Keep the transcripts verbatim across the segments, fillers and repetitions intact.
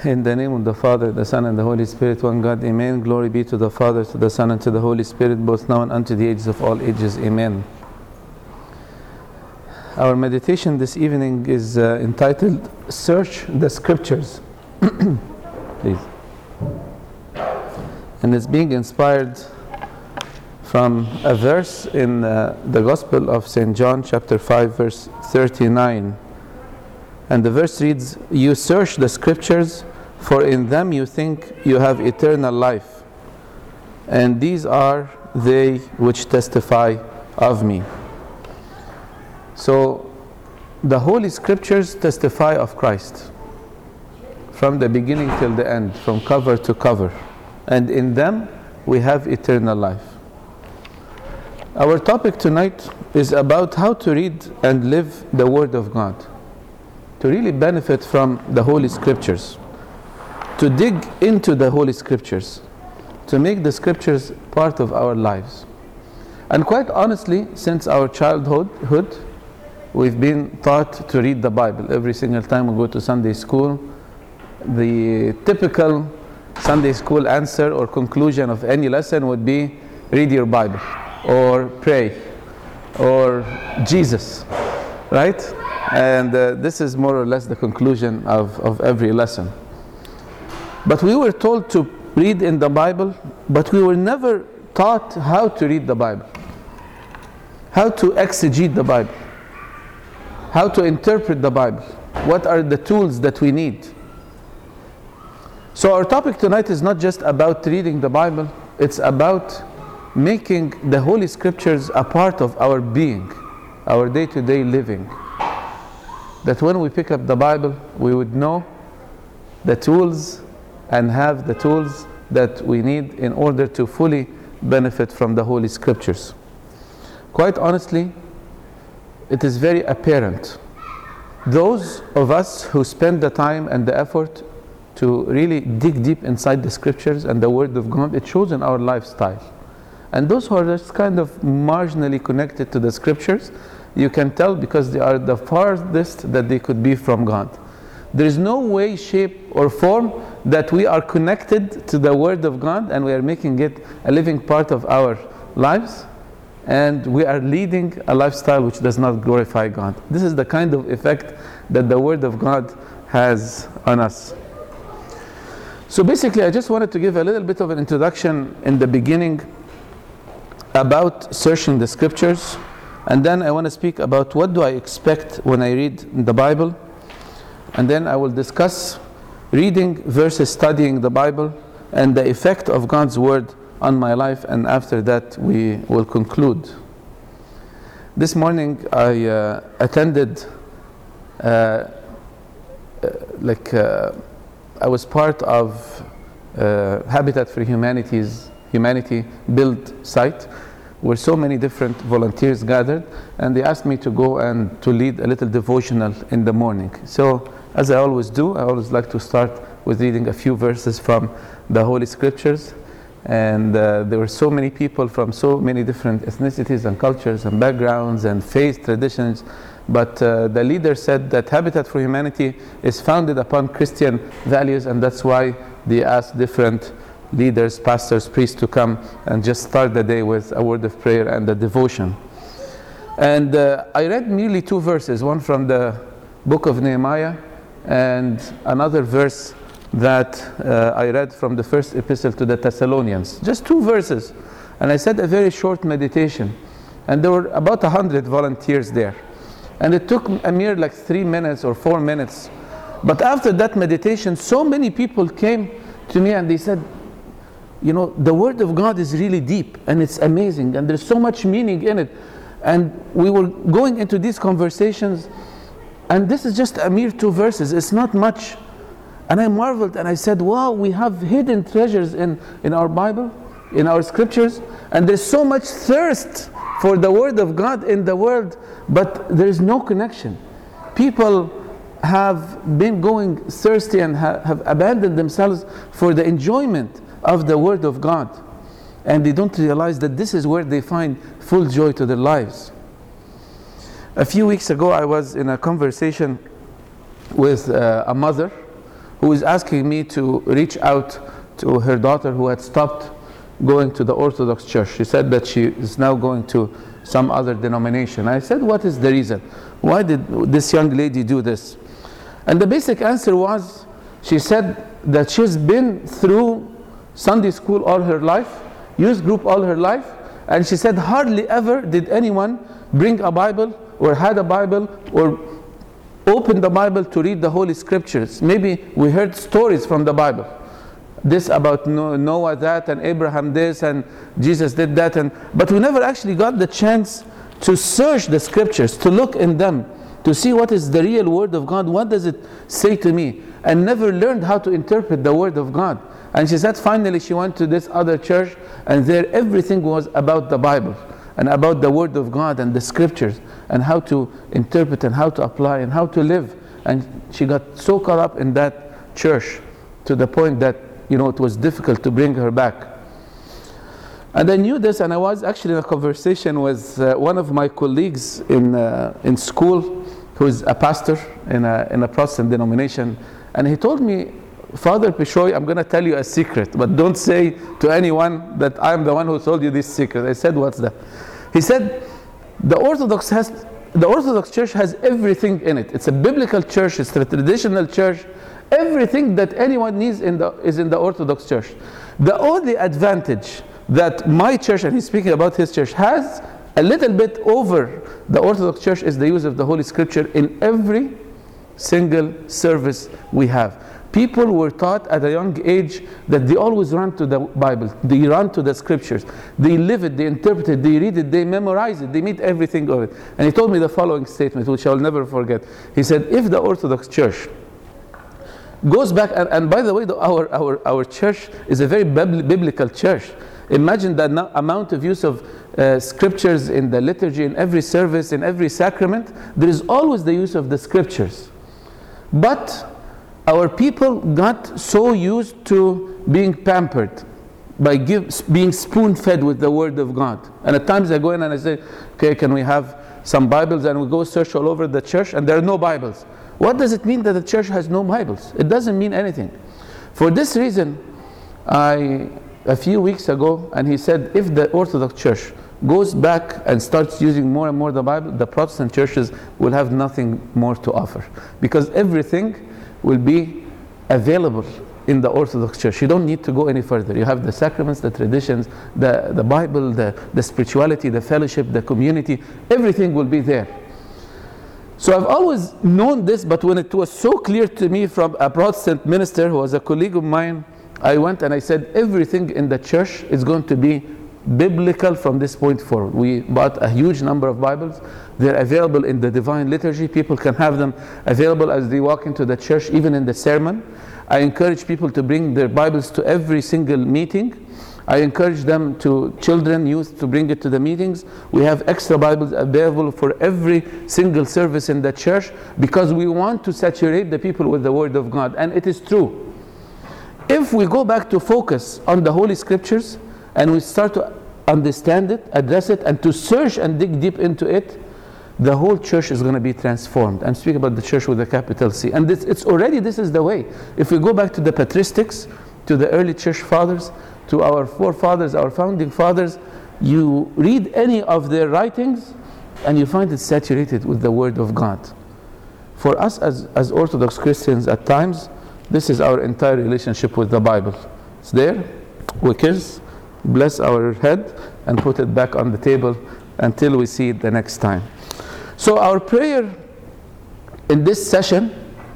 In the name of the Father, the Son, and the Holy Spirit, one God, Amen. Glory be to the Father, to the Son, and to the Holy Spirit, both now and unto the ages of all ages. Amen. Our meditation this evening is uh, entitled, Search the Scriptures. Please. And it's being inspired from a verse in uh, the Gospel of Saint John, chapter five, verse thirty-nine. And the verse reads, "You search the Scriptures, for in them you think you have eternal life, and these are they which testify of me." So, the Holy Scriptures testify of Christ, from the beginning till the end, from cover to cover. And in them, we have eternal life. Our topic tonight is about how to read and live the Word of God, to really benefit from the Holy Scriptures, to dig into the Holy Scriptures, to make the Scriptures part of our lives. And quite honestly, since our childhood, we've been taught to read the Bible. Every single time we go to Sunday school, the typical Sunday school answer or conclusion of any lesson would be, read your Bible, or pray, or Jesus, right? And uh, this is more or less the conclusion of, of every lesson. But we were told to read in the Bible, but we were never taught how to read the Bible, how to exegete the Bible, how to interpret the Bible, what are the tools that we need. So our topic tonight is not just about reading the Bible, it's about making the Holy Scriptures a part of our being, our day-to-day living. That when we pick up the Bible, we would know the tools and have the tools that we need in order to fully benefit from the Holy Scriptures. Quite honestly, it is very apparent. Those of us who spend the time and the effort to really dig deep inside the Scriptures and the Word of God, it shows in our lifestyle. And those who are just kind of marginally connected to the Scriptures, you can tell because they are the farthest that they could be from God. There is no way, shape, or form that we are connected to the Word of God and we are making it a living part of our lives, and we are leading a lifestyle which does not glorify God. This is the kind of effect that the Word of God has on us. So basically, I just wanted to give a little bit of an introduction in the beginning about searching the Scriptures. And then I want to speak about what do I expect when I read the Bible. And then I will discuss reading versus studying the Bible and the effect of God's Word on my life. And after that, we will conclude. This morning, I uh, attended, uh, uh, like, uh, I was part of uh, Habitat for Humanity's Humanity Build site, where so many different volunteers gathered, and they asked me to go and to lead a little devotional in the morning. So, as I always do, I always like to start with reading a few verses from the Holy Scriptures. And uh, there were so many people from so many different ethnicities and cultures and backgrounds and faith traditions. But uh, the leader said that Habitat for Humanity is founded upon Christian values, and that's why they asked different leaders, pastors, priests to come and just start the day with a word of prayer and a devotion. And uh, I read merely two verses, one from the book of Nehemiah and another verse that uh, I read from the first epistle to the Thessalonians. Just two verses. And I said a very short meditation. And there were about a hundred volunteers there. And it took a mere like three minutes or four minutes. But after that meditation, so many people came to me and they said, you know, the Word of God is really deep and it's amazing and there's so much meaning in it. And we were going into these conversations, and this is just a mere two verses. It's not much. And I marveled and I said, wow, we have hidden treasures in, in our Bible, in our Scriptures, and there's so much thirst for the Word of God in the world, but there is no connection. People have been going thirsty and ha- have abandoned themselves for the enjoyment of the Word of God, and they don't realize that this is where they find full joy to their lives. A few weeks ago, I was in a conversation with uh, a mother who is asking me to reach out to her daughter who had stopped going to the Orthodox Church. She said that she is now going to some other denomination. I said, what is the reason? Why did this young lady do this? And the basic answer was, she said that she's been through Sunday school all her life, youth group all her life, and she said hardly ever did anyone bring a Bible or had a Bible or open the Bible to read the Holy Scriptures. Maybe we heard stories from the Bible. This about Noah that, and Abraham this, and Jesus did that, and but we never actually got the chance to search the Scriptures, to look in them, to see what is the real Word of God, what does it say to me, and never learned how to interpret the Word of God. And she said finally she went to this other church, and there everything was about the Bible, and about the Word of God and the Scriptures, and how to interpret and how to apply and how to live. And she got so caught up in that church to the point that, you know, it was difficult to bring her back. And I knew this, and I was actually in a conversation with uh, one of my colleagues in uh, in school, who is a pastor in a, in a Protestant denomination, and he told me, Father Pishoy, I'm going to tell you a secret, but don't say to anyone that I'm the one who told you this secret. I said, what's that? He said, the Orthodox has, the Orthodox Church has everything in it. It's a biblical church, it's a traditional church. Everything that anyone needs in the, is in the Orthodox Church. The only advantage that my church, and he's speaking about his church, has a little bit over the Orthodox Church is the use of the Holy Scripture in every single service we have. People were taught at a young age that they always run to the Bible, they run to the Scriptures, they live it, they interpret it, they read it, they memorize it, they meet everything of it. And he told me the following statement, which I'll never forget. He said, if the Orthodox Church goes back, and, and by the way, the, our, our, our church is a very biblical church. Imagine the no, amount of use of uh, scriptures in the liturgy, in every service, in every sacrament. There is always the use of the scriptures. But our people got so used to being pampered, by give, being spoon-fed with the Word of God. And at times I go in and I say, okay, can we have some Bibles? And we go search all over the church, and there are no Bibles. What does it mean that the church has no Bibles? It doesn't mean anything. For this reason, I, a few weeks ago, and he said, if the Orthodox Church goes back and starts using more and more the Bible, the Protestant churches will have nothing more to offer. Because everything will be available in the Orthodox Church. You don't need to go any further. You have the sacraments, the traditions, the, the Bible, the, the spirituality, the fellowship, the community. Everything will be there. So I've always known this, but when it was so clear to me from a Protestant minister who was a colleague of mine, I went and I said, everything in the church is going to be biblical from this point forward. We bought a huge number of Bibles. They're available in the Divine Liturgy. People can have them available as they walk into the church, even in the sermon. I encourage people to bring their Bibles to every single meeting. I encourage them to, children, youth, to bring it to the meetings. We have extra Bibles available for every single service in the church, because we want to saturate the people with the Word of God. And it is true. If we go back to focus on the Holy Scriptures, and we start to understand it, address it, and to search and dig deep into it, the whole church is going to be transformed. I'm speaking about the church with a capital C. And this, it's already, this is the way. If we go back to the patristics, to the early church fathers, to our forefathers, our founding fathers, you read any of their writings, and you find it saturated with the Word of God. For us as, as Orthodox Christians, at times, this is our entire relationship with the Bible. It's there, we kiss, bless our head, and put it back on the table until we see it the next time. So our prayer in this session,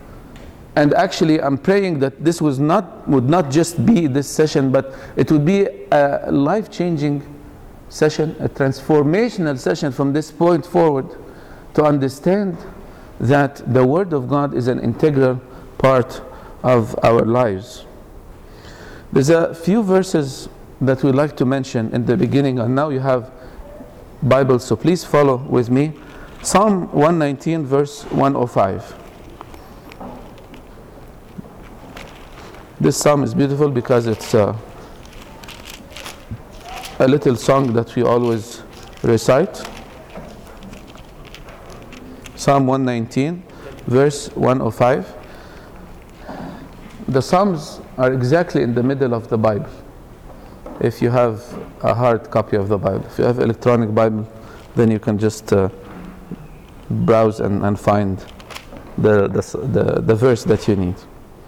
and actually I'm praying that this was not, would not just be this session, but it would be a life-changing session, a transformational session from this point forward, to understand that the Word of God is an integral part of our lives. There's a few verses that we'd like to mention in the beginning, and now you have Bibles, so please follow with me. Psalm one nineteen, verse one oh five. This psalm is beautiful because it's uh, a little song that we always recite. Psalm one nineteen, verse one oh five. the Psalms are exactly in the middle of the Bible. If you have a hard copy of the Bible, if you have electronic Bible, then you can just uh, browse and, and find the, the, the, the verse that you need.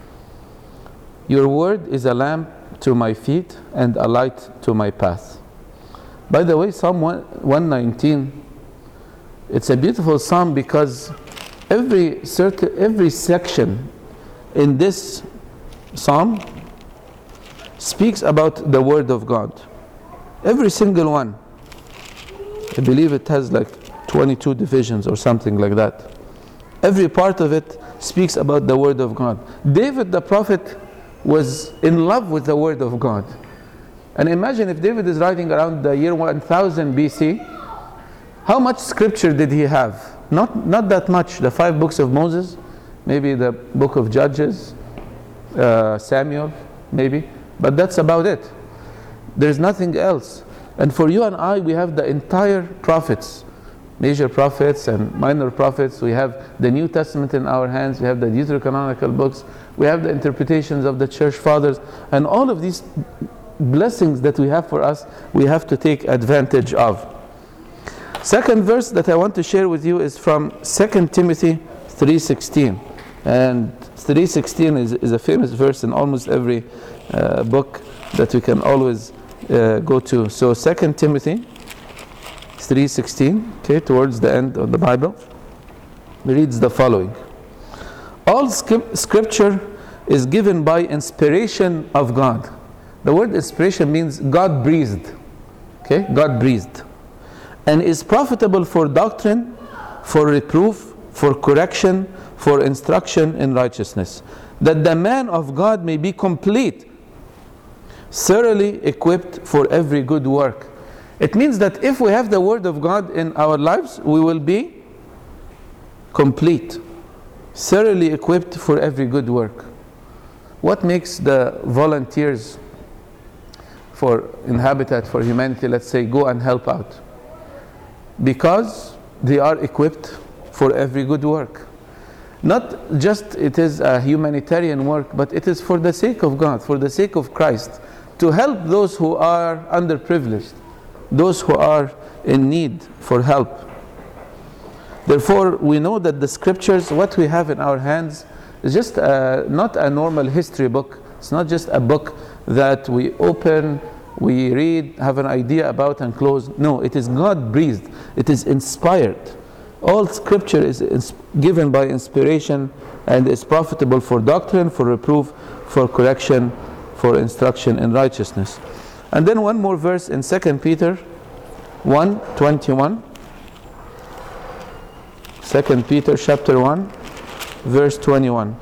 Your word is a lamp to my feet and a light to my path. By the way, Psalm one nineteen, it's a beautiful psalm because every certain, every section in this psalm speaks about the word of God. Every single one. I believe it has like twenty-two divisions or something like that. Every part of it speaks about the word of God. David the prophet was in love with the word of God. And imagine if David is writing around the year one thousand B C, how much scripture did he have? Not, not that much. The five books of Moses, maybe the book of Judges, uh, Samuel, maybe. But that's about it. There's nothing else. And for you and I, we have the entire prophets, major prophets and minor prophets. We have the New Testament in our hands. We have the Deuterocanonical books. We have the interpretations of the church fathers. And all of these blessings that we have for us, we have to take advantage of. Second verse that I want to share with you is from Second Timothy three sixteen. And three sixteen is, is a famous verse in almost every uh, book that we can always uh, go to. So Second Timothy three sixteen, okay, towards the end of the Bible, reads the following. All scripture is given by inspiration of God. The word inspiration means God breathed. Okay, God breathed. And is profitable for doctrine, for reproof, for correction, for instruction in righteousness, that the man of God may be complete, thoroughly equipped for every good work. It means that if we have the word of God in our lives, we will be complete, thoroughly equipped for every good work. What makes the volunteers for in Habitat for Humanity, let's say, go and help out? Because they are equipped for every good work. Not just it is a humanitarian work, but it is for the sake of God, for the sake of Christ, to help those who are underprivileged, those who are in need for help. Therefore, we know that the scriptures, what we have in our hands, is just a, not a normal history book. It's not just a book that we open, we read, have an idea about and close. No, it is God breathed. It is inspired. All scripture is, is given by inspiration and is profitable for doctrine, for reproof, for correction, for instruction in righteousness. And then one more verse in Second Peter one twenty-one. Second Peter chapter one, verse twenty-one.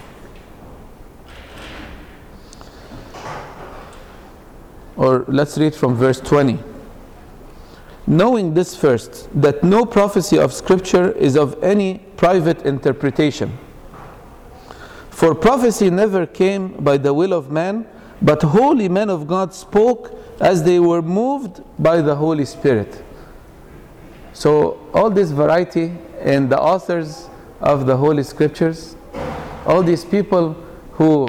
Or let's read from verse twenty. Knowing this first, that no prophecy of Scripture is of any private interpretation. For prophecy never came by the will of man, but holy men of God spoke as they were moved by the Holy Spirit. So all this variety in the authors of the Holy Scriptures, all these people who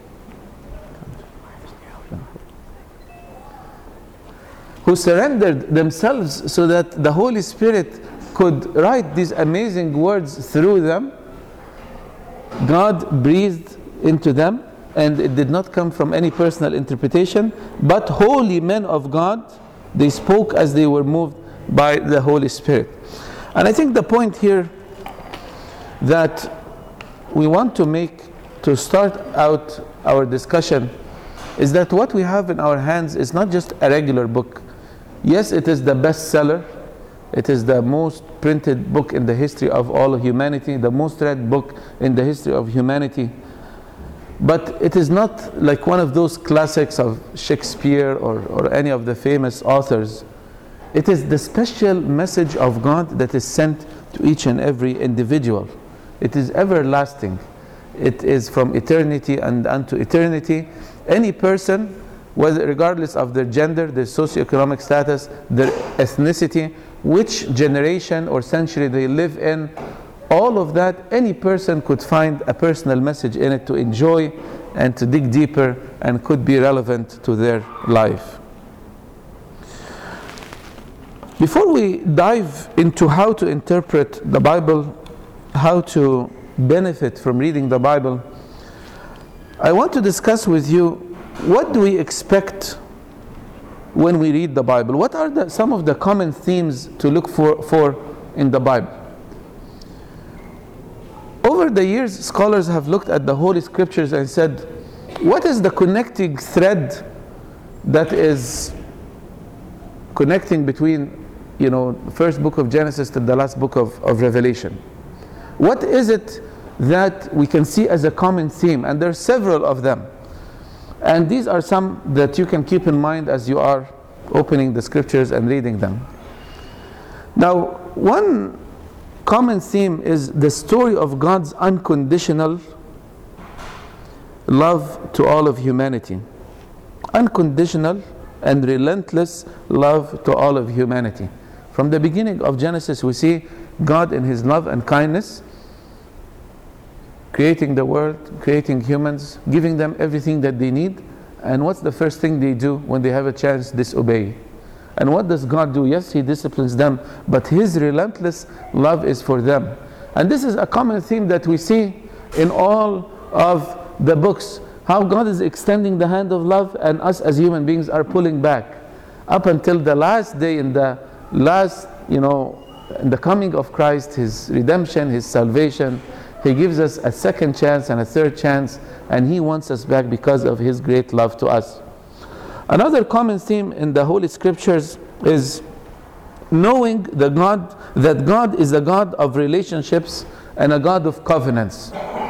who surrendered themselves so that the Holy Spirit could write these amazing words through them, God breathed into them, and it did not come from any personal interpretation, but holy men of God, they spoke as they were moved by the Holy Spirit. And I think the point here that we want to make to start out our discussion is that what we have in our hands is not just a regular book. Yes, it is the bestseller. It is the most printed book in the history of all of humanity, the most read book in the history of humanity. But it is not like one of those classics of Shakespeare or, or any of the famous authors. It is the special message of God that is sent to each and every individual. It is everlasting. It is from eternity and unto eternity. Any person, whether regardless of their gender, their socioeconomic status, their ethnicity, which generation or century they live in, all of that, any person could find a personal message in it to enjoy and to dig deeper and could be relevant to their life. Before we dive into how to interpret the Bible, how to benefit from reading the Bible, I want to discuss with you, what do we expect when we read the Bible? What are the, some of the common themes to look for, for in the Bible? Over the years, scholars have looked at the Holy Scriptures and said, what is the connecting thread that is connecting between, you know, the first book of Genesis to the last book of, of Revelation? What is it that we can see as a common theme? And there are several of them. And these are some that you can keep in mind as you are opening the scriptures and reading them. Now, one common theme is the story of God's unconditional love to all of humanity. Unconditional and relentless love to all of humanity. From the beginning of Genesis, we see God in His love and kindness, creating the world, creating humans, giving them everything that they need. And what's the first thing they do when they have a chance? Disobey. And what does God do? Yes, He disciplines them, but His relentless love is for them. And this is a common theme that we see in all of the books, how God is extending the hand of love and us as human beings are pulling back. Up until the last day, in the last, you know, in the coming of Christ, His redemption, His salvation, He gives us a second chance and a third chance, and He wants us back because of His great love to us. Another common theme in the Holy Scriptures is knowing the God, that God is a God of relationships and a God of covenants.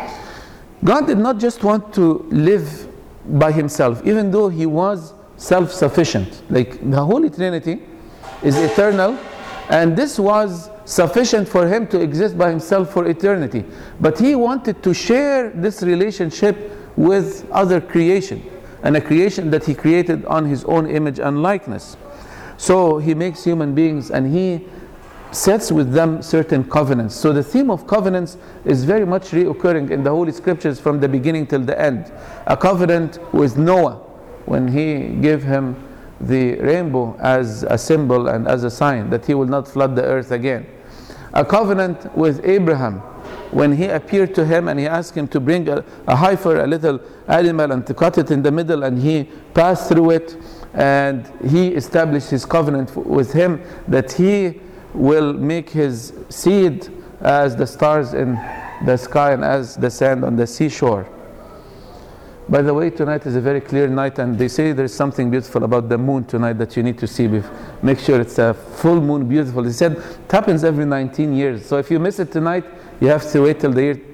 God did not just want to live by Himself, even though He was self-sufficient. Like the Holy Trinity is eternal, and this was sufficient for Him to exist by Himself for eternity. But He wanted to share this relationship with other creation, and a creation that He created on His own image and likeness. So He makes human beings and He sets with them certain covenants. So the theme of covenants is very much reoccurring in the Holy Scriptures from the beginning till the end. A covenant with Noah, when He gave him the rainbow as a symbol and as a sign that he will not flood the earth again. A covenant with Abraham, when he appeared to him and he asked him to bring a, a heifer, a little animal, and to cut it in the middle, and he passed through it, and he established his covenant with him that he will make his seed as the stars in the sky and as the sand on the seashore. By the way, tonight is a very clear night, and they say there's something beautiful about the moon tonight that you need to see. Make sure it's a full moon, beautiful. They said it happens every nineteen years. So if you miss it tonight, you have to wait till the year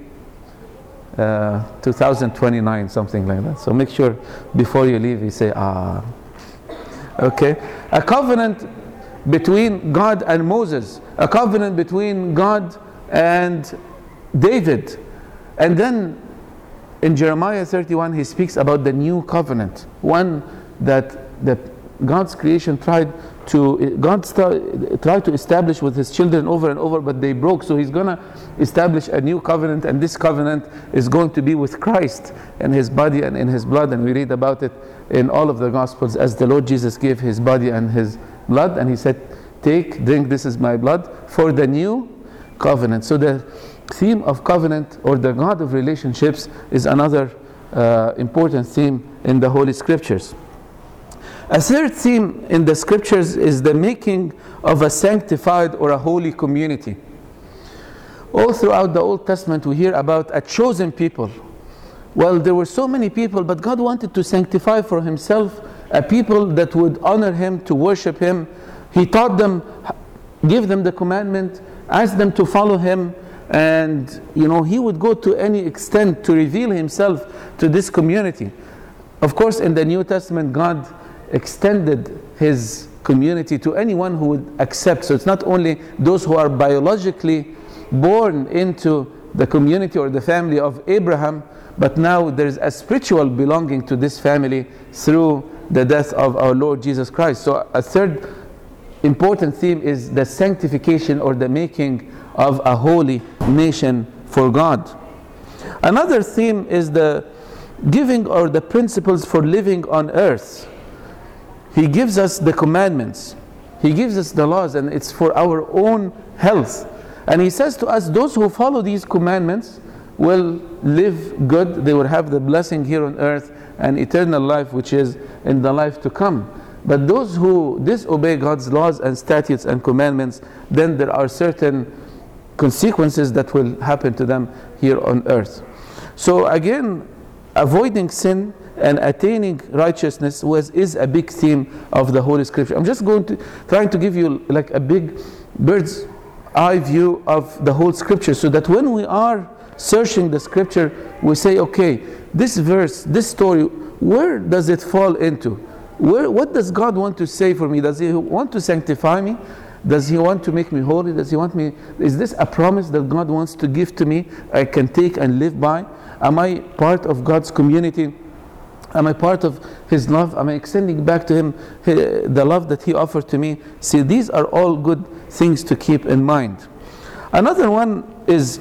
uh, two thousand twenty-nine, something like that. So make sure before you leave, you say, ah. Okay. A covenant between God and Moses. A covenant between God and David. And then in Jeremiah thirty-one, he speaks about the new covenant, one that the God's creation tried to God start, tried to establish with His children over and over, but they broke. So He's going to establish a new covenant, and this covenant is going to be with Christ and His body and in His blood. And we read about it in all of the Gospels as the Lord Jesus gave His body and His blood, and He said, "Take, drink, this is my blood for the new covenant." So the theme of covenant, or the God of relationships, is another uh, important theme in the Holy Scriptures. A third theme in the Scriptures is the making of a sanctified or a holy community. All throughout the Old Testament we hear about a chosen people. Well, there were so many people, but God wanted to sanctify for Himself a people that would honor Him, to worship Him. He taught them, gave them the commandment, asked them to follow Him, and you know, He would go to any extent to reveal Himself to this community. Of course, in the New Testament, God extended His community to anyone who would accept. So it's not only those who are biologically born into the community or the family of Abraham, but now there's a spiritual belonging to this family through the death of our Lord Jesus Christ. So a third important theme is the sanctification or the making of a holy nation for God. Another theme is the giving or the principles for living on earth. He gives us the commandments. He gives us the laws, and it's for our own health. And he says to us, those who follow these commandments will live good. They will have the blessing here on earth and eternal life, which is in the life to come. But those who disobey God's laws and statutes and commandments, then there are certain consequences that will happen to them here on earth. So again, avoiding sin and attaining righteousness was is a big theme of the Holy Scripture. I'm just going to trying to give you like a big bird's eye view of the whole Scripture, so that when we are searching the Scripture, we say, okay, this verse, this story, where does it fall into? Where, what does God want to say for me? Does He want to sanctify me? Does He want to make me holy? Does He want me? Is this a promise that God wants to give to me, I can take and live by? Am I part of God's community? Am I part of His love? Am I extending back to Him the love that He offered to me? See, these are all good things to keep in mind. Another one is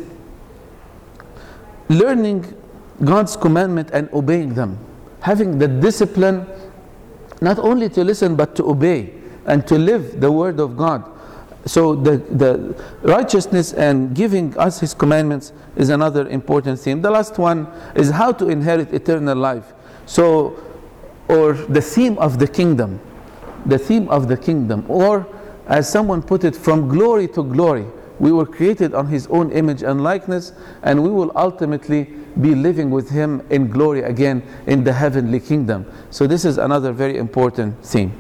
learning God's commandment and obeying them. Having the discipline not only to listen but to obey and to live the word of God. So the, the righteousness and giving us His commandments is another important theme. The last one is how to inherit eternal life. So, or the theme of the kingdom. The theme of the kingdom. Or, as someone put it, from glory to glory. We were created on His own image and likeness, and we will ultimately be living with Him in glory again in the heavenly kingdom. So this is another very important theme.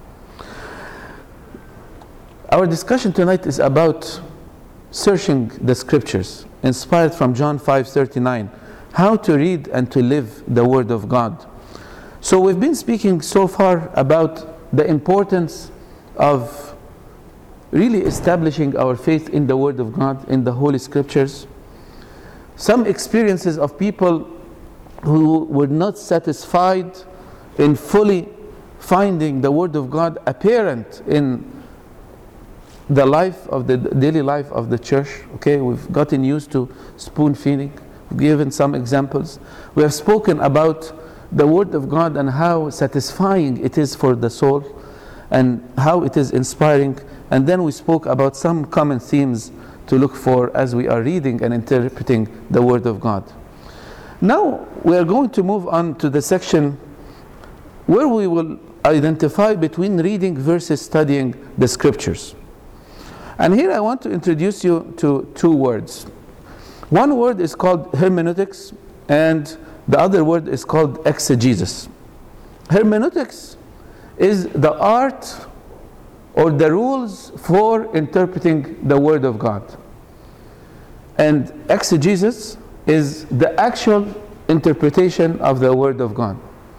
Our discussion tonight is about searching the Scriptures, inspired from John five thirty-nine. How to read and to live the Word of God. So we've been speaking so far about the importance of really establishing our faith in the Word of God, in the Holy Scriptures. Some experiences of people who were not satisfied in fully finding the Word of God apparent in the life of the daily life of the church. Okay, we've gotten used to spoon feeding. We've given some examples. We have spoken about the Word of God and how satisfying it is for the soul and how it is inspiring. And then we spoke about some common themes to look for as we are reading and interpreting the Word of God. Now we are going to move on to the section where we will identify between reading versus studying the Scriptures. And here I want to introduce you to two words. One word is called hermeneutics, and the other word is called exegesis. Hermeneutics is the art or the rules for interpreting the Word of God. And exegesis is the actual interpretation of the Word of God.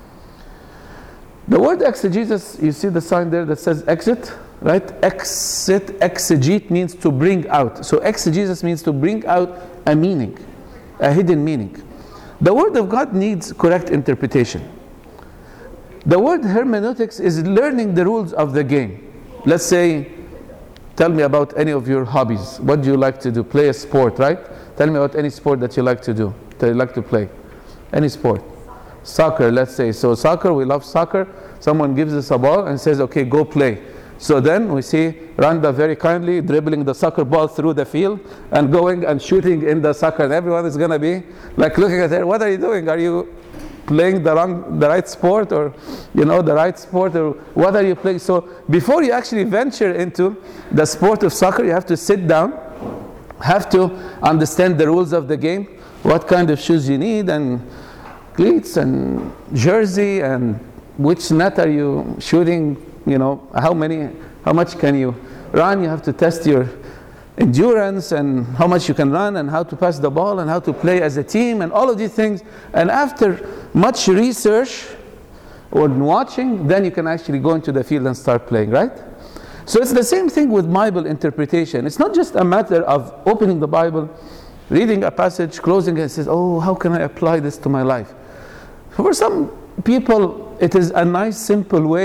The word exegesis, you see the sign there that says exit, right? Exit, exegete means to bring out. So exegesis means to bring out a meaning, a hidden meaning. The Word of God needs correct interpretation. The word hermeneutics is learning the rules of the game. Let's say, tell me about any of your hobbies. What do you like to do? Play a sport, right? Tell me about any sport that you like to do, that you like to play. Any sport. Soccer, let's say. So soccer, we love soccer. Someone gives us a ball and says, okay, go play. So then we see Randa very kindly dribbling the soccer ball through the field and going and shooting in the soccer. And everyone is going to be like looking at her, what are you doing? Are you playing the wrong, the right sport, or you know, the right sport, or what are you playing? So before you actually venture into the sport of soccer, you have to sit down, have to understand the rules of the game, what kind of shoes you need, and cleats, and jersey, and which net are you shooting, you know, how many, how much can you run? You have to test your endurance and how much you can run and how to pass the ball and how to play as a team and all of these things. And after much research or watching, then you can actually go into the field and start playing, right? So it's the same thing with Bible interpretation. It's not just a matter of opening the Bible, reading a passage, closing it, and says, oh, how can I apply this to my life? For some people, it is a nice, simple way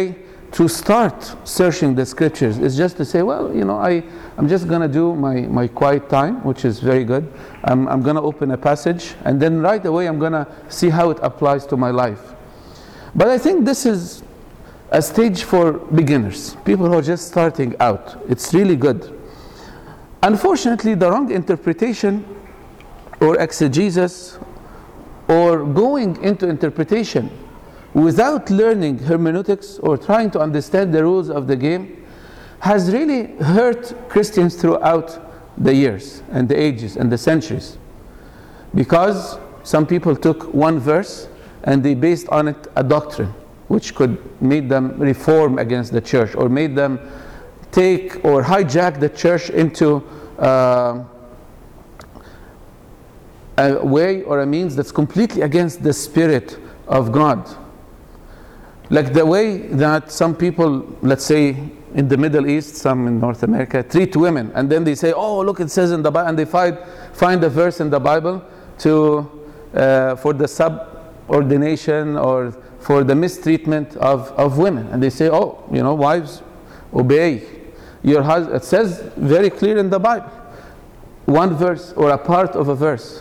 to start searching the scriptures is just to say, well, you know, I, I'm just going to do my, my quiet time, which is very good. I'm, I'm going to open a passage, and then right away I'm going to see how it applies to my life. But I think this is a stage for beginners, people who are just starting out. It's really good. Unfortunately, the wrong interpretation or exegesis or going into interpretation without learning hermeneutics or trying to understand the rules of the game has really hurt Christians throughout the years and the ages and the centuries. Because some people took one verse and they based on it a doctrine which could make them reform against the church, or made them take or hijack the church into uh, a way or a means that's completely against the Spirit of God. Like the way that some people, let's say in the Middle East, some in North America, treat women, and then they say, oh, look, it says in the Bible, and they find, find a verse in the Bible to uh, for the subordination or for the mistreatment of, of women. And they say, oh, you know, wives, obey your husband. It says very clear in the Bible, one verse or a part of a verse.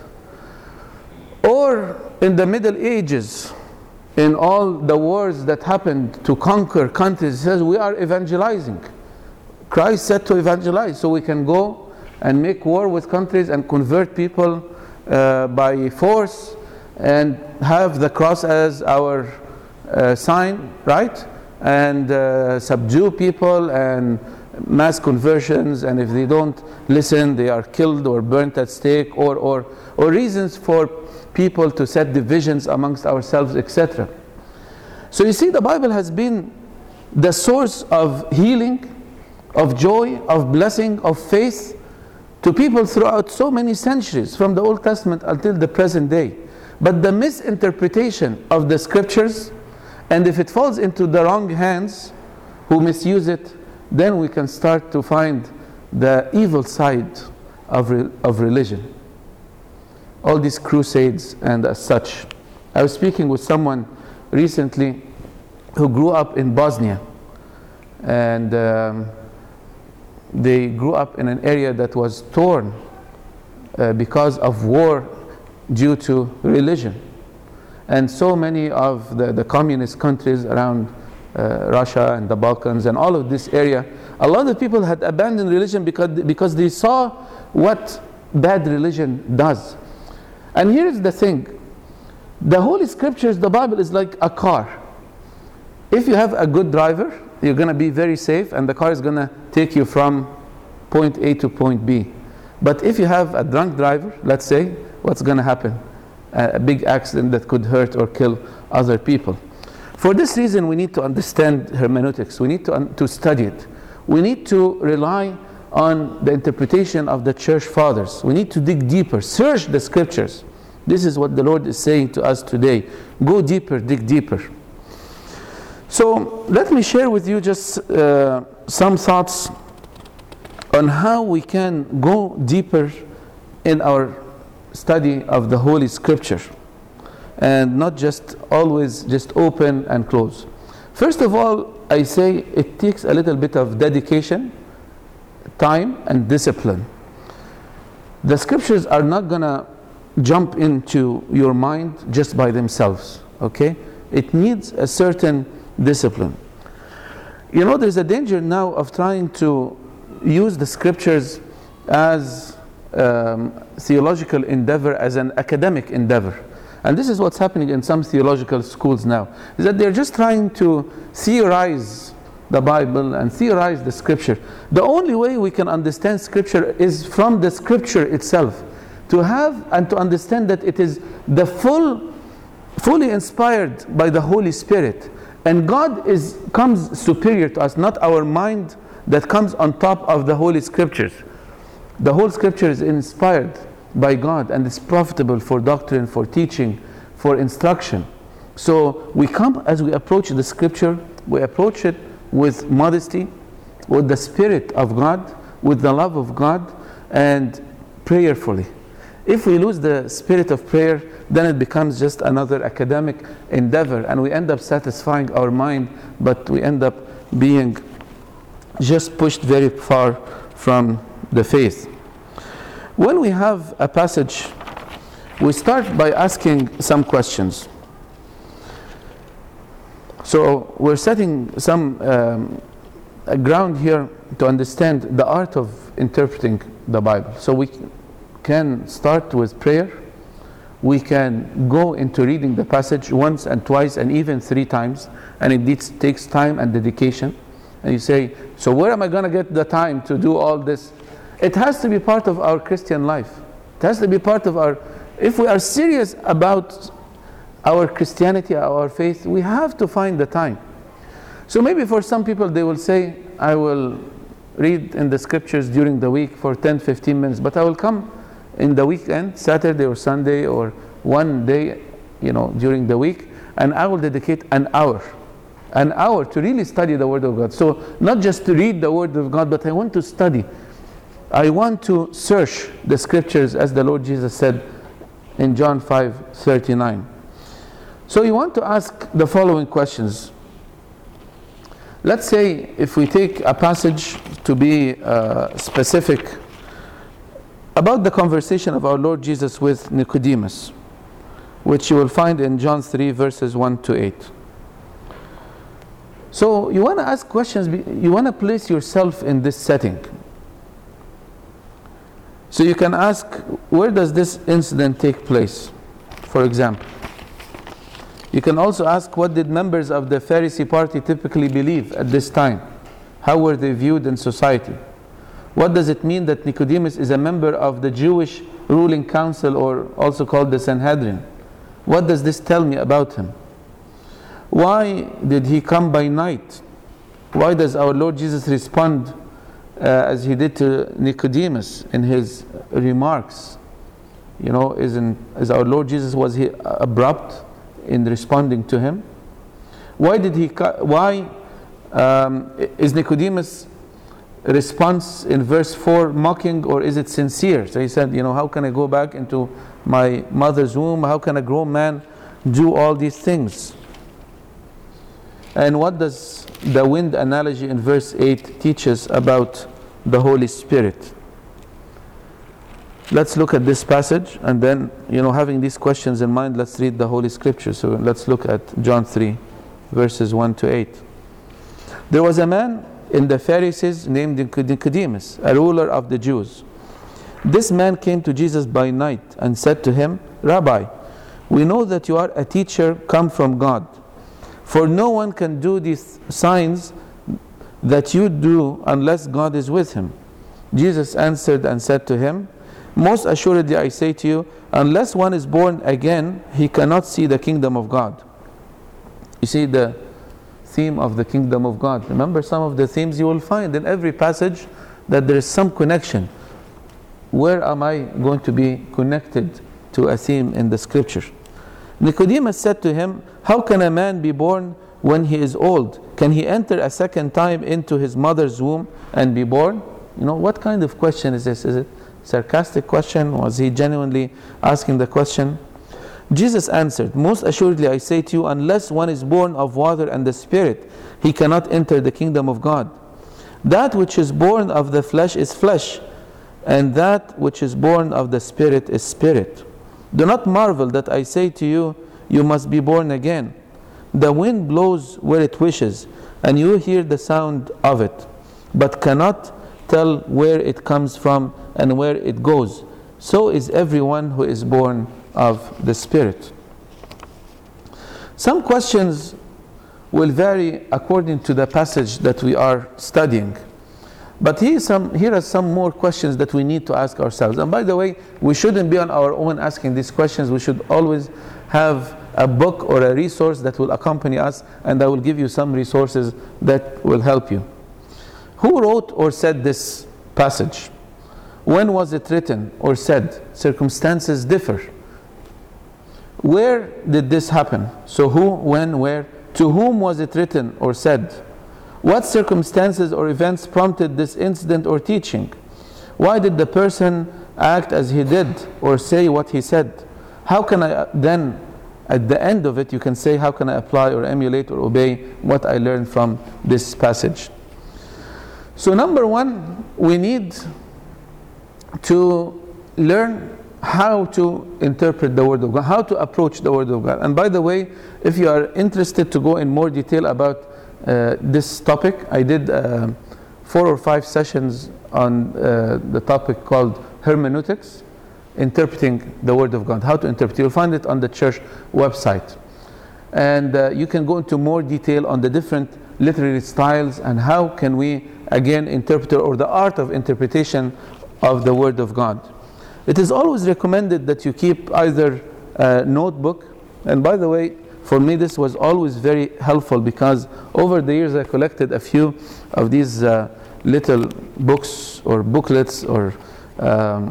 Or in the Middle Ages, in all the wars that happened to conquer countries, it says we are evangelizing. Christ said to evangelize, so we can go and make war with countries and convert people uh, by force and have the cross as our uh, sign, right? And uh, subdue people and mass conversions, and if they don't listen, they are killed or burnt at stake, or, or, or reasons for people to set divisions amongst ourselves, et cetera. So you see, the Bible has been the source of healing, of joy, of blessing, of faith to people throughout so many centuries, from the Old Testament until the present day. But the misinterpretation of the scriptures, and if it falls into the wrong hands who misuse it, then we can start to find the evil side of, re of religion. All these crusades and as such. I was speaking with someone recently who grew up in Bosnia, and um, they grew up in an area that was torn uh, because of war due to religion. And so many of the, the communist countries around uh, Russia and the Balkans and all of this area, a lot of people had abandoned religion because, because they saw what bad religion does. And here's the thing. The Holy Scriptures, the Bible, is like a car. If you have a good driver, you're going to be very safe, and the car is going to take you from point A to point B. But if you have a drunk driver, let's say, what's going to happen? A big accident that could hurt or kill other people. For this reason, we need to understand hermeneutics. We need to, to study it. We need to rely on the interpretation of the church fathers. We need to dig deeper, search the scriptures. This is what the Lord is saying to us today. Go deeper, dig deeper. So let me share with you just uh, some thoughts on how we can go deeper in our study of the Holy Scripture, and not just always just open and close. First of all, I say it takes a little bit of dedication, time, and discipline. The scriptures are not gonna jump into your mind just by themselves, okay? It needs a certain discipline. You know, there's a danger now of trying to use the scriptures as um, theological endeavor, as an academic endeavor. And this is what's happening in some theological schools now, is that they're just trying to theorize the Bible and theorize the scripture. The only way we can understand scripture is from the scripture itself. To have and to understand that it is the full, fully inspired by the Holy Spirit. And God is comes superior to us, not our mind that comes on top of the Holy Scriptures. The whole Scripture is inspired by God and is profitable for doctrine, for teaching, for instruction. So we come, as we approach the Scripture, we approach it with modesty, with the Spirit of God, with the love of God, and prayerfully. If we lose the spirit of prayer, then it becomes just another academic endeavor, and we end up satisfying our mind, but we end up being just pushed very far from the faith. When we have a passage, we start by asking some questions. So we're setting some um, a ground here to understand the art of interpreting the Bible. So we can start with prayer. We can go into reading the passage once and twice and even three times, and it takes time and dedication. And you say, so where am I going to get the time to do all this? It has to be part of our Christian life. It has to be part of our, if we are serious about our Christianity, our faith, we have to find the time. So maybe for some people they will say, I will read in the scriptures during the week for ten, fifteen minutes, but I will come in the weekend, Saturday or Sunday or one day, you know, during the week, and I will dedicate an hour, an hour to really study the Word of God. So not just to read the Word of God, but I want to study. I want to search the scriptures, as the Lord Jesus said in John five thirty-nine. So you want to ask the following questions. Let's say if we take a passage to be uh, specific about the conversation of our Lord Jesus with Nicodemus, which you will find in John three verses one to eight. So you want to ask questions, you want to place yourself in this setting. So you can ask, where does this incident take place, for example? You can also ask, what did members of the Pharisee party typically believe at this time? How were they viewed in society? What does it mean that Nicodemus is a member of the Jewish ruling council, or also called the Sanhedrin? What does this tell me about him? Why did he come by night? Why does our Lord Jesus respond uh, as he did to Nicodemus in his remarks? You know, isn't, is our Lord Jesus, was he abrupt in responding to him? Why did he, why um, is Nicodemus' response in verse four mocking, or is it sincere? So he said, you know, how can I go back into my mother's womb? How can a grown man do all these things? And what does the wind analogy in verse eight teach us about the Holy Spirit? Let's look at this passage, and then, you know, having these questions in mind, let's read the Holy Scripture. So let's look at John three, verses one to eight. There was a man in the Pharisees named Nicodemus, a ruler of the Jews. This man came to Jesus by night and said to him, Rabbi, we know that you are a teacher come from God, for no one can do these signs that you do unless God is with him. Jesus answered and said to him, most assuredly I say to you, unless one is born again, he cannot see the kingdom of God. You see the theme of the kingdom of God. Remember, some of the themes you will find in every passage, that there is some connection. Where am I going to be connected to a theme in the scripture? Nicodemus said to him, how can a man be born when he is old? Can he enter a second time into his mother's womb and be born? You know, what kind of question is this? Is it a sarcastic question? Was he genuinely asking the question? Jesus answered, most assuredly I say to you, unless one is born of water and the Spirit, he cannot enter the kingdom of God. That which is born of the flesh is flesh, and that which is born of the Spirit is spirit. Do not marvel that I say to you, you must be born again. The wind blows where it wishes, and you hear the sound of it, but cannot tell where it comes from and where it goes. So is everyone who is born of the Spirit. Some questions will vary according to the passage that we are studying. But here, some, here are some more questions that we need to ask ourselves. And by the way, we shouldn't be on our own asking these questions. We should always have a book or a resource that will accompany us, and I will give you some resources that will help you. Who wrote or said this passage? When was it written or said? Circumstances differ. Where did this happen? So who, when, where? To whom was it written or said? What circumstances or events prompted this incident or teaching? Why did the person act as he did or say what he said, how can I then, at the end of it, you can say, how can I apply or emulate or obey what I learned from this passage? So number one, we need to learn how to interpret the Word of God, how to approach the Word of God. And by the way, if you are interested to go in more detail about uh, this topic, I did uh, four or five sessions on uh, the topic called hermeneutics, interpreting the Word of God, how to interpret. You'll find it on the church website. And uh, you can go into more detail on the different literary styles and how can we, again, interpret, or the art of interpretation of the Word of God. It is always recommended that you keep either a notebook, and by the way, for me this was always very helpful because over the years I collected a few of these uh, little books or booklets or um,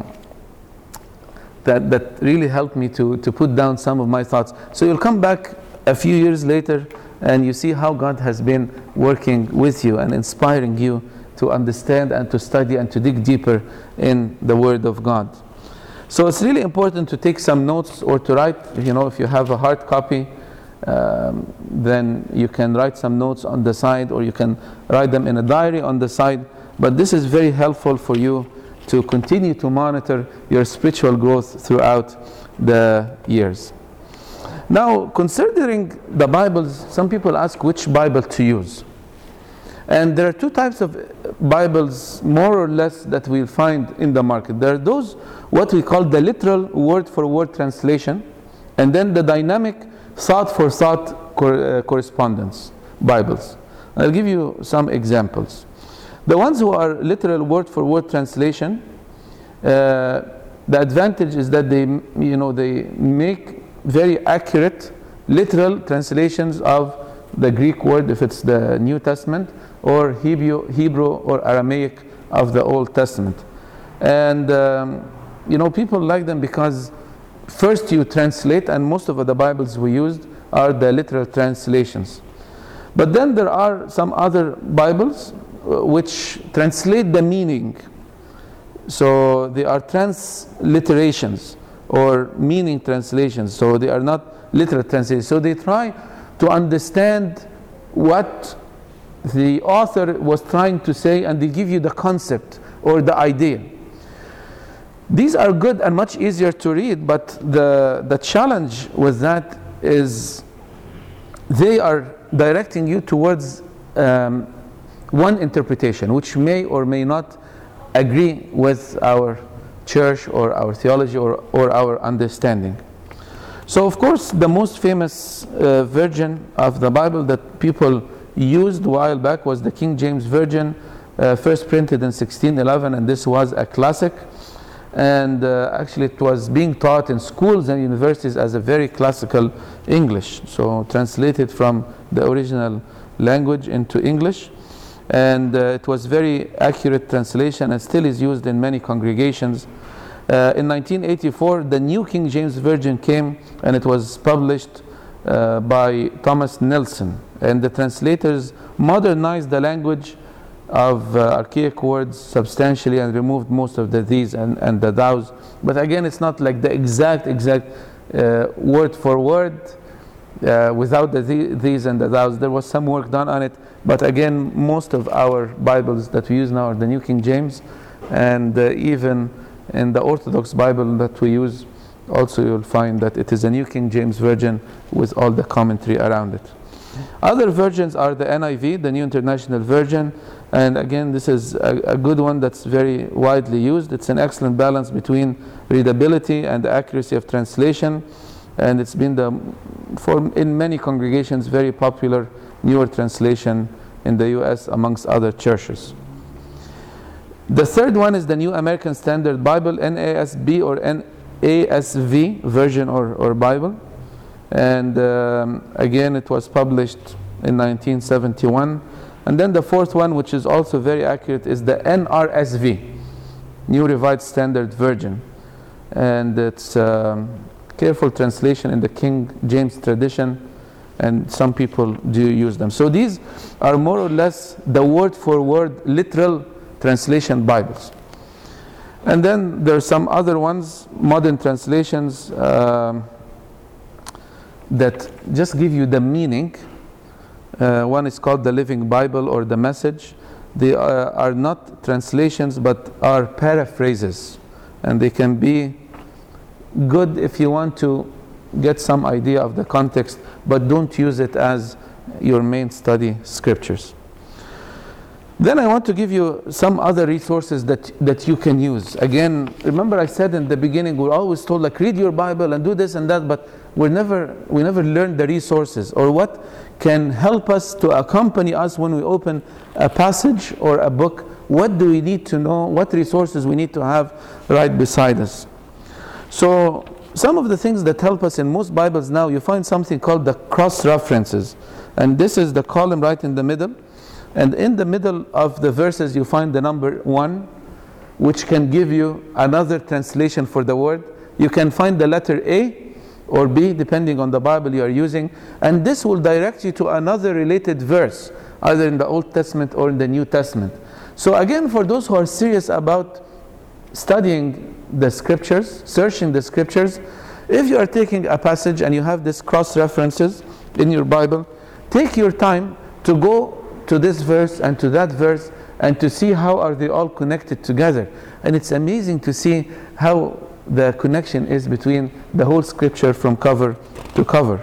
that, that really helped me to, to put down some of my thoughts. So you'll come back a few years later and you see how God has been working with you and inspiring you to understand and to study and to dig deeper in the Word of God. So it's really important to take some notes or to write, you know, if you have a hard copy, um, then you can write some notes on the side, or you can write them in a diary on the side. But this is very helpful for you to continue to monitor your spiritual growth throughout the years. Now, considering the Bibles, some people ask which Bible to use. And there are two types of Bibles, more or less, that we'll find in the market. There are those, what we call the literal word-for-word translation, and then the dynamic thought-for-thought cor- uh, correspondence Bibles. I'll give you some examples. The ones who are literal word-for-word translation, uh, the advantage is that they, you know, they make very accurate literal translations of the Greek word if it's the New Testament, or Hebrew, Hebrew or Aramaic of the Old Testament. And um, you know, people like them because first you translate, and most of the Bibles we used are the literal translations. But then there are some other Bibles uh, which translate the meaning. So they are transliterations or meaning translations. So they are not literal translations. So they try to understand what the author was trying to say, and they give you the concept or the idea. These are good and much easier to read, but the, the challenge with that is they are directing you towards um, one interpretation, which may or may not agree with our church or our theology or, or our understanding. So of course the most famous uh, version of the Bible that people used a while back was the King James Version, uh, first printed in sixteen eleven, and this was a classic, and uh, actually it was being taught in schools and universities as a very classical English, so translated from the original language into English, and uh, it was very accurate translation and still is used in many congregations. Uh, in nineteen eighty-four, the New King James Version came, and it was published uh, by Thomas Nelson, and the translators modernized the language of uh, archaic words substantially and removed most of the these and, and the thous. But again, it's not like the exact, exact uh, word for word uh, without the these and the thous. There was some work done on it, but again, most of our Bibles that we use now are the New King James, and uh, even in the Orthodox Bible that we use, also you'll find that it is a New King James Version with all the commentary around it. Other versions are the N I V, the New International Version, and again this is a, a good one that's very widely used. It's an excellent balance between readability and the accuracy of translation, and it's been the, for in many congregations, very popular newer translation in the U S amongst other churches. The third one is the New American Standard Bible, N A S B or N A S V version or, or Bible. And um, again, it was published in nineteen seventy-one. And then the fourth one, which is also very accurate, is the N R S V, New Revised Standard Version. And it's um, careful translation in the King James tradition, and some people do use them. So these are more or less the word-for-word literal translation Bibles. And then there are some other ones, modern translations, um, that just give you the meaning. Uh, one is called the Living Bible or the Message. They are, are not translations but are paraphrases, and they can be good if you want to get some idea of the context, but don't use it as your main study scriptures. Then I want to give you some other resources that, that you can use. Again, remember I said in the beginning, we're always told like read your Bible and do this and that, but we're never, we never learn the resources or what can help us to accompany us when we open a passage or a book. What do we need to know? What resources we need to have right beside us? So some of the things that help us in most Bibles now, you find something called the cross-references. And this is the column right in the middle. And in the middle of the verses you find the number one, which can give you another translation for the word. You can find the letter A or B, depending on the Bible you are using. And this will direct you to another related verse, either in the Old Testament or in the New Testament. So again, for those who are serious about studying the scriptures, searching the scriptures, if you are taking a passage and you have this cross-references in your Bible, take your time to go to this verse and to that verse and to see how are they all connected together. And it's amazing to see how the connection is between the whole scripture from cover to cover.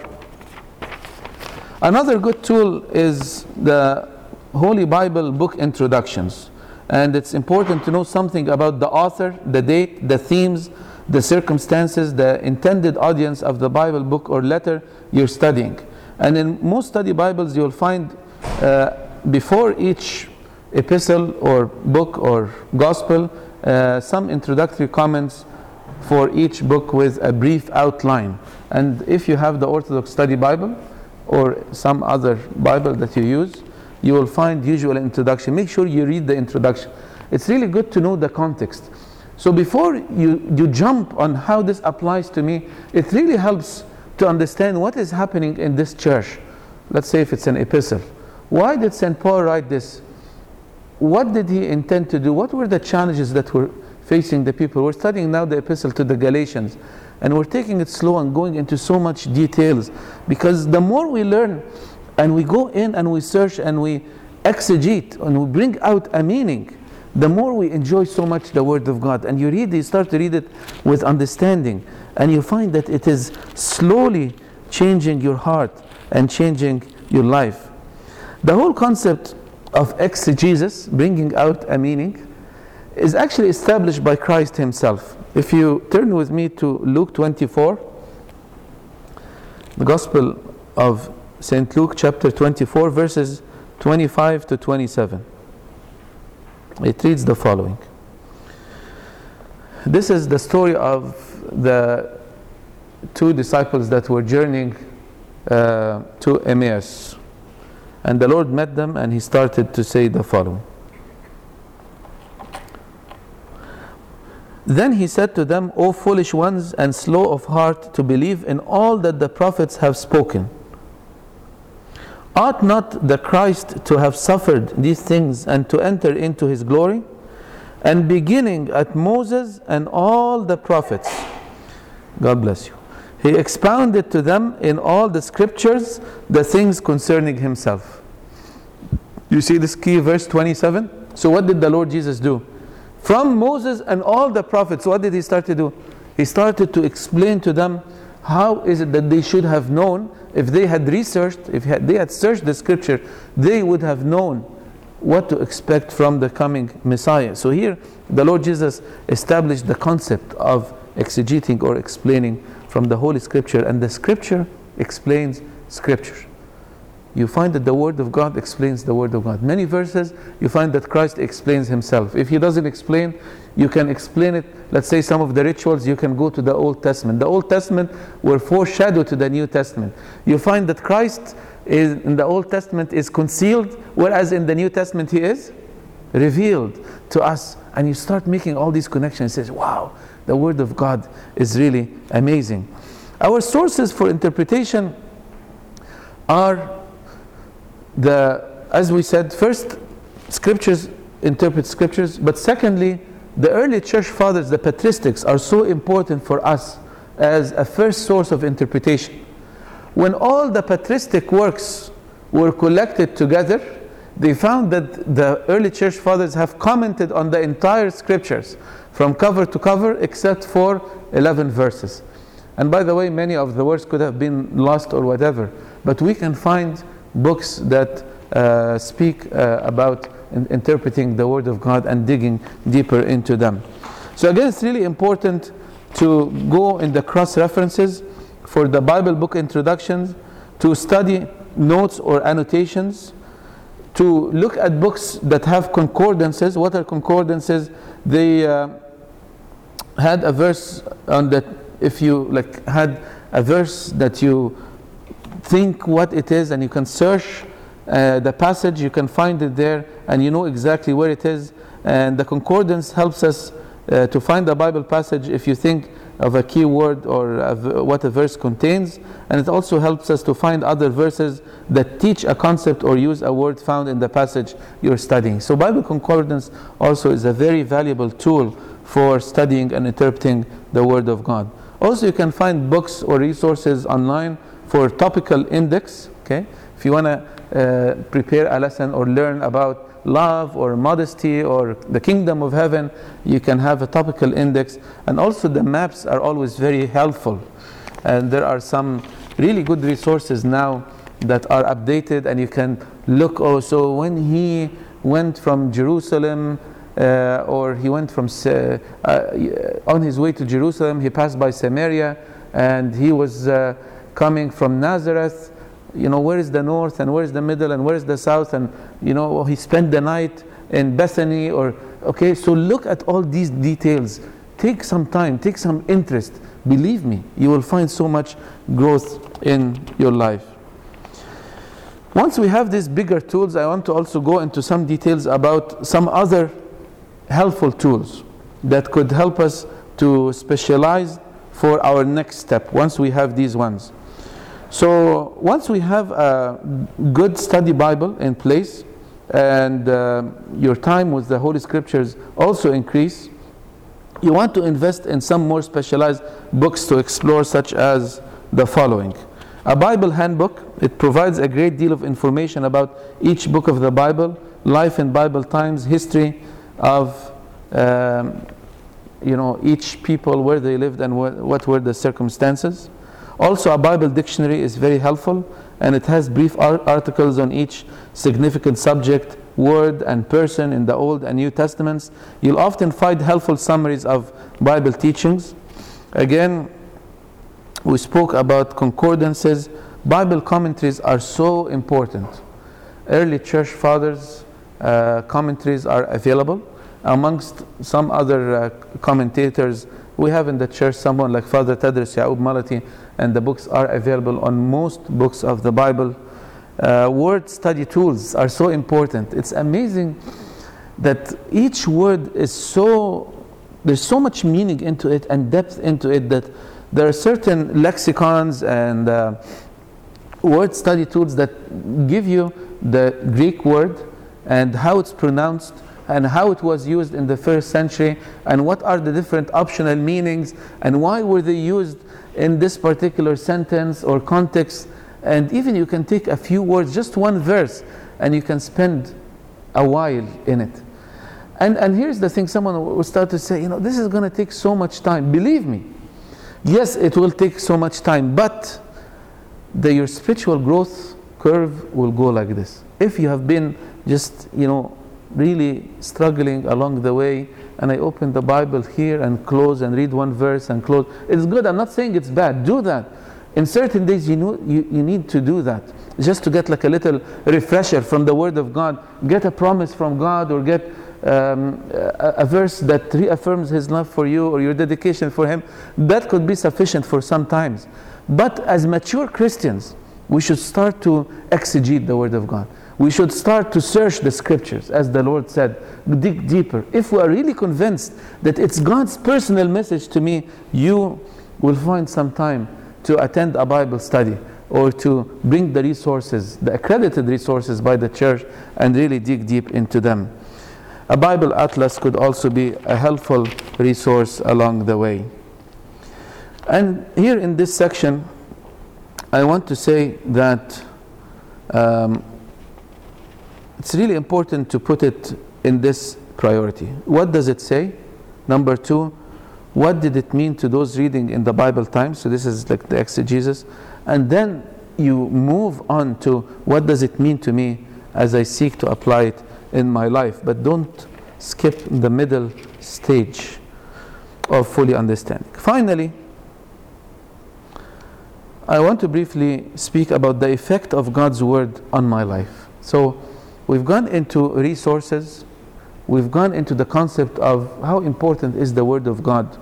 Another good tool is the Holy Bible book introductions. And it's important to know something about the author, the date, the themes, the circumstances, the intended audience of the Bible book or letter you're studying. And in most study Bibles you'll find uh, before each epistle or book or gospel uh, some introductory comments for each book with a brief outline. And if you have the Orthodox Study Bible or some other Bible that you use, you will find usual introduction. Make sure you read the introduction. It's really good to know the context. So before you, you jump on how this applies to me, it really helps to understand what is happening in this church. Let's say if it's an epistle. Why did Saint Paul write this? What did he intend to do? What were the challenges that were facing the people? We're studying now the epistle to the Galatians, and we're taking it slow and going into so much details, because the more we learn and we go in and we search and we exegete and we bring out a meaning, the more we enjoy so much the Word of God. And you read, you start to read it with understanding, and you find that it is slowly changing your heart and changing your life. The whole concept of exegesis, bringing out a meaning, is actually established by Christ himself. If you turn with me to Luke twenty-four, the Gospel of Saint Luke chapter twenty-four, verses twenty-five to twenty-seven. It reads the following. This is the story of the two disciples that were journeying uh, to Emmaus. And the Lord met them and he started to say the following. Then he said to them, O foolish ones and slow of heart to believe in all that the prophets have spoken. Ought not the Christ to have suffered these things and to enter into his glory? And beginning at Moses and all the prophets, God bless you, he expounded to them in all the scriptures the things concerning himself. You see this key verse twenty-seven? So what did the Lord Jesus do? From Moses and all the prophets, what did he start to do? He started to explain to them how is it that they should have known. If they had researched, if they had searched the scripture, they would have known what to expect from the coming Messiah. So here the Lord Jesus established the concept of exegeting or explaining from the Holy Scripture, and the Scripture explains Scripture. You find that the Word of God explains the Word of God. Many verses you find that Christ explains himself. If he doesn't explain, you can explain it. Let's say some of the rituals, you can go to the Old Testament. The Old Testament were foreshadowed to the New Testament. You find that Christ is, in the Old Testament is concealed, whereas in the New Testament he is revealed to us. And you start making all these connections. It says, wow, the Word of God is really amazing. Our sources for interpretation are the, as we said, first, scriptures interpret scriptures, but secondly, the early church fathers, the patristics, are so important for us as a first source of interpretation. When all the patristic works were collected together, they found that the early church fathers have commented on the entire scriptures from cover to cover except for eleven verses. And by the way, many of the words could have been lost or whatever, but we can find books that uh, speak uh, about in interpreting the Word of God and digging deeper into them. So again, it's really important to go in the cross-references for the Bible book introductions, to study notes or annotations, to look at books that have concordances. What are concordances? They uh, had a verse on that, if you like had a verse that you think what it is and you can search uh, the passage, you can find it there and you know exactly where it is. And the concordance helps us uh, to find the Bible passage if you think of a key word or a v what a verse contains, and it also helps us to find other verses that teach a concept or use a word found in the passage you're studying. So Bible concordance also is a very valuable tool for studying and interpreting the Word of God. Also, you can find books or resources online for topical index. Okay, if you want to uh, prepare a lesson or learn about love or modesty or the kingdom of heaven, you can have a topical index. And also the maps are always very helpful, and there are some really good resources now that are updated, and you can look also when he went from Jerusalem uh, or he went from uh, uh, on his way to Jerusalem, he passed by Samaria and he was uh, coming from Nazareth. You know, where is the north and where is the middle and where is the south, and you know, he spent the night in Bethany, or okay, so look at all these details. Take some time, take some interest. Believe me, you will find so much growth in your life. Once we have these bigger tools, I want to also go into some details about some other helpful tools that could help us to specialize for our next step once we have these ones. So once we have a good study Bible in place and uh, your time with the Holy Scriptures also increase, you want to invest in some more specialized books to explore, such as the following. A Bible handbook. It provides a great deal of information about each book of the Bible, life in Bible times, history of um, you know, each people, where they lived and what, what were the circumstances. Also, a Bible dictionary is very helpful, and it has brief articles on each significant subject, word and person in the Old and New Testaments. You'll often find helpful summaries of Bible teachings. Again, we spoke about concordances. Bible commentaries are so important. Early church fathers' uh, commentaries are available. Amongst some other uh, commentators, we have in the church someone like Father Tadros Ya'ub Malati, and the books are available on most books of the Bible. Uh, word study tools are so important. It's amazing that each word is so, there's so much meaning into it and depth into it, that there are certain lexicons and uh, word study tools that give you the Greek word and how it's pronounced and how it was used in the first century, and what are the different optional meanings and why were they used in this particular sentence or context. And even you can take a few words, just one verse, and you can spend a while in it. And, and here's the thing, someone will start to say, you know, this is going to take so much time. Believe me, yes, it will take so much time, but the, your spiritual growth curve will go like this. If you have been just, you know, really struggling along the way, and I open the Bible here and close and read one verse and close, it's good. I'm not saying it's bad. Do that. In certain days, you know, you, you need to do that, just to get like a little refresher from the Word of God. Get a promise from God, or get um, a, a verse that reaffirms His love for you or your dedication for Him. That could be sufficient for some times. But as mature Christians, we should start to exegete the Word of God. We should start to search the Scriptures, as the Lord said, dig deeper. If we are really convinced that it's God's personal message to me, you will find some time to attend a Bible study, or to bring the resources, the accredited resources by the church, and really dig deep into them. A Bible atlas could also be a helpful resource along the way. And here in this section, I want to say that um, it's really important to put it in this priority. What does it say? Number two, what did it mean to those reading in the Bible times? So this is like the exegesis. And then you move on to what does it mean to me as I seek to apply it in my life. But don't skip the middle stage of fully understanding. Finally, I want to briefly speak about the effect of God's Word on my life. So we've gone into resources, we've gone into the concept of how important is the Word of God.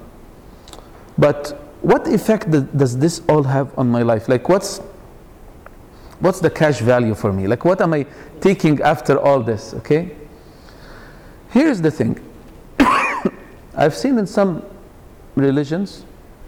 But what effect does this all have on my life? Like what's what's the cash value for me? Like what am I taking after all this, okay? Here's the thing. I've seen in some religions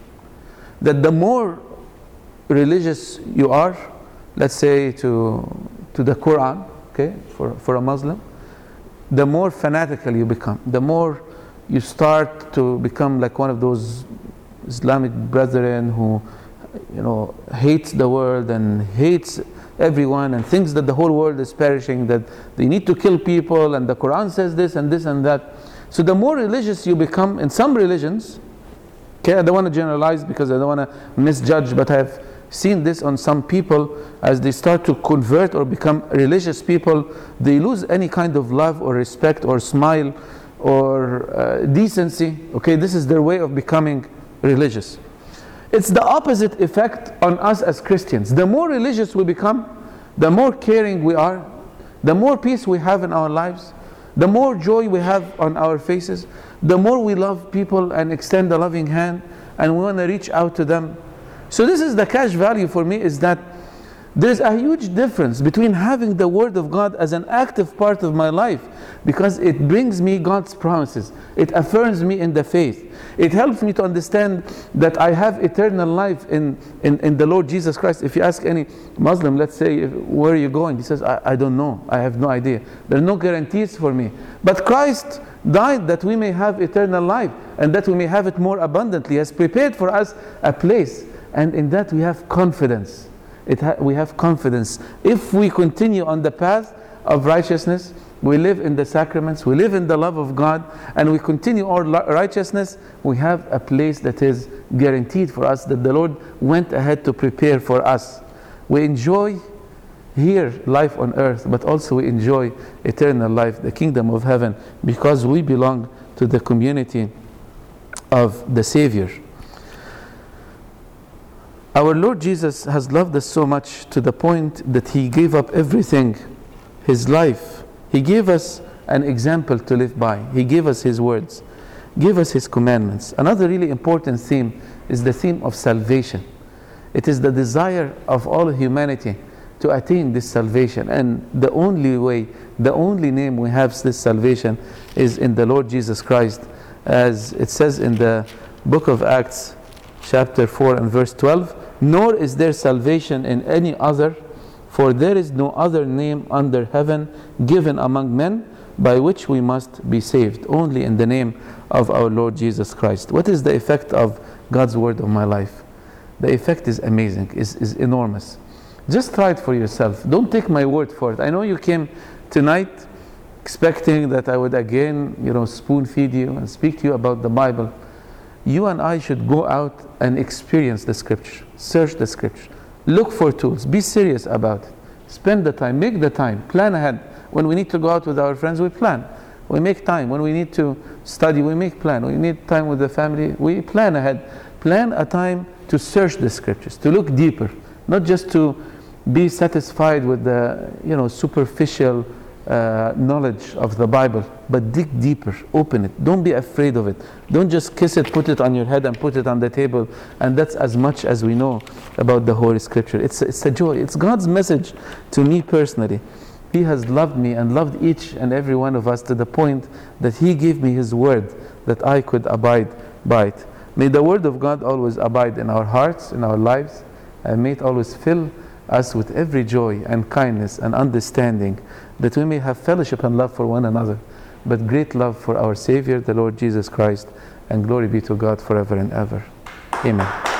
that the more religious you are, let's say to to the Quran, okay, for, for a Muslim, the more fanatical you become, the more you start to become like one of those Islamic brethren who, you know, hates the world and hates everyone and thinks that the whole world is perishing, that they need to kill people, and the Quran says this and this and that. So the more religious you become in some religions, okay, I don't want to generalize because I don't want to misjudge, but I have seen this on some people. As they start to convert or become religious people, they lose any kind of love or respect or smile or uh, decency. Okay, this is their way of becoming religious. It's the opposite effect on us as Christians. The more religious we become, the more caring we are, the more peace we have in our lives, the more joy we have on our faces, the more we love people and extend a loving hand and we want to reach out to them. So this is the cash value for me, is that there's a huge difference between having the Word of God as an active part of my life, because it brings me God's promises. It affirms me in the faith. It helps me to understand that I have eternal life in, in, in the Lord Jesus Christ. If you ask any Muslim, let's say, where are you going? He says, I, I don't know. I have no idea. There are no guarantees for me. But Christ died that we may have eternal life and that we may have it more abundantly. He has prepared for us a place. And in that we have confidence. It ha we have confidence. If we continue on the path of righteousness, we live in the sacraments, we live in the love of God, and we continue our righteousness, we have a place that is guaranteed for us, that the Lord went ahead to prepare for us. We enjoy here life on earth, but also we enjoy eternal life, the kingdom of heaven, because we belong to the community of the Savior. Our Lord Jesus has loved us so much to the point that He gave up everything, His life. He gave us an example to live by. He gave us His words, gave us His commandments. Another really important theme is the theme of salvation. It is the desire of all humanity to attain this salvation. And the only way, the only name we have this salvation is in the Lord Jesus Christ. As it says in the book of Acts, chapter four and verse twelve, nor is there salvation in any other, for there is no other name under heaven given among men by which we must be saved, only in the name of our Lord Jesus Christ. What is the effect of God's word on my life? The effect is amazing, is, is enormous. Just try it for yourself. Don't take my word for it. I know you came tonight expecting that I would again, you know, spoon feed you and speak to you about the Bible. You and I should go out and experience the Scripture, search the Scripture, look for tools, be serious about it, spend the time, make the time, plan ahead. When we need to go out with our friends, we plan. We make time. When we need to study, we make plan. We need time with the family, we plan ahead. Plan a time to search the Scriptures, to look deeper, not just to be satisfied with the, you know, superficial Uh, knowledge of the Bible, but dig deeper, open it. Don't be afraid of it. Don't just kiss it, put it on your head and put it on the table, and that's as much as we know about the Holy Scripture. It's, it's a joy. It's God's message to me personally. He has loved me and loved each and every one of us to the point that He gave me His word that I could abide by it. May the word of God always abide in our hearts, in our lives, and may it always fill us with every joy and kindness and understanding, that we may have fellowship and love for one another. but great love for our Savior, the Lord Jesus Christ, and glory be to God forever and ever. Amen.